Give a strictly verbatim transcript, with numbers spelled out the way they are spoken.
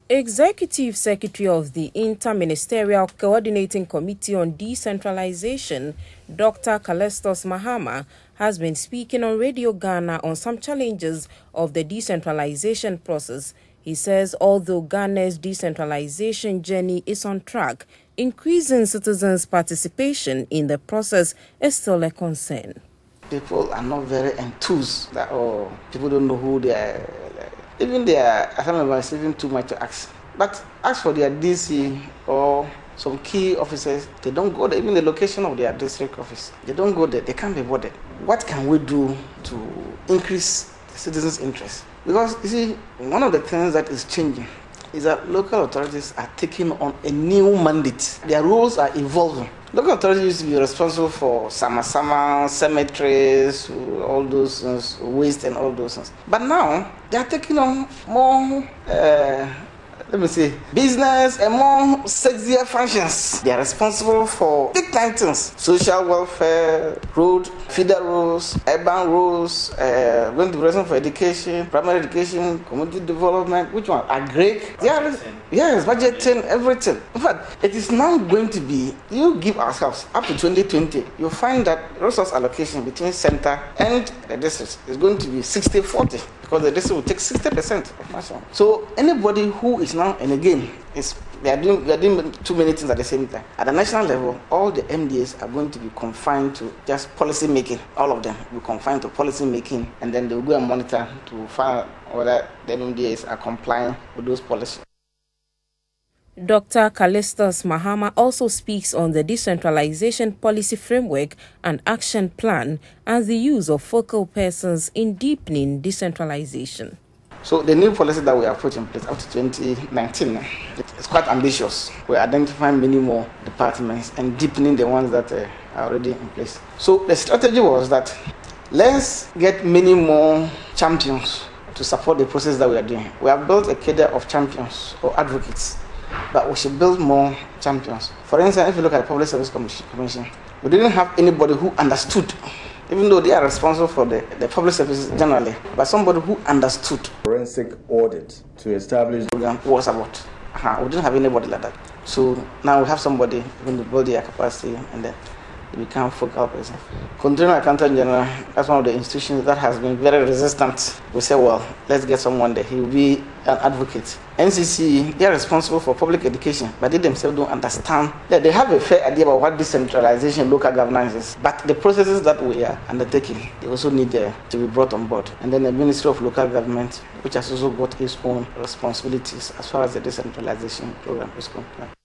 Executive Secretary of the Inter-Ministerial Coordinating Committee on Decentralization, Doctor Callistus Mahama, has been speaking on Radio Ghana on some challenges of the decentralization process. He says although Ghana's decentralization journey is on track, increasing citizens' participation in the process is still a concern. People are not very enthused that, oh, people don't know who they are. Even their assembly members even too much to ask. But ask for their D C or some key officers, they don't go there. Even the location of their district office, they don't go there. They can't be bothered. What can we do to increase the citizens' interest? Because you see, one of the things that is changing is that local authorities are taking on a new mandate. Their roles are evolving. Local authorities used to be responsible for sama-sama, cemeteries, all those things, waste and all those things. But now, they are taking on more, uh, let me say, business and more sexier functions. They are responsible for big time things: social welfare, road, feeder roads, urban roads, uh, going to be responsible for education, primary education, community development. Which one? Agri? Yeah, yes, budgeting, everything. In fact, it is now going to be, you give ourselves up to twenty twenty, you'll find that resource allocation between center and the district is going to be sixty forty. Because the district will take sixty percent of national. So anybody who is now, and again, is they are doing they are doing too many things at the same time. At the national level, all the M D As are going to be confined to just policy making. All of them will be confined to policy making, and then they will go and monitor to find whether the M D As are complying with those policies. Doctor Callistus Mahama also speaks on the decentralization policy framework and action plan and the use of focal persons in deepening decentralization. So the new policy that we have put in place up to twenty nineteen is quite ambitious. We're identifying many more departments and deepening the ones that uh, are already in place. So the strategy was that let's get many more champions to support the process that we are doing. We have built a cadre of champions or advocates, but we should build more champions. For instance, if you look at the Public Service Commission, we didn't have anybody who understood, even though they are responsible for the, the public services generally, but somebody who understood. Forensic audit to establish what was about. Uh-huh. We didn't have anybody like that. So now we have somebody who will build their capacity and then they become focal person. Continuing Accountant General, that's one of the institutions that has been very resistant. We say, well, let's get someone there. He will be an advocate. N C C, they are responsible for public education, but they themselves don't understand that they have a fair idea about what decentralization, local governance is. But the processes that we are undertaking, they also need uh, to be brought on board. And then the Ministry of Local Government, which has also got its own responsibilities as far as the decentralization program is concerned.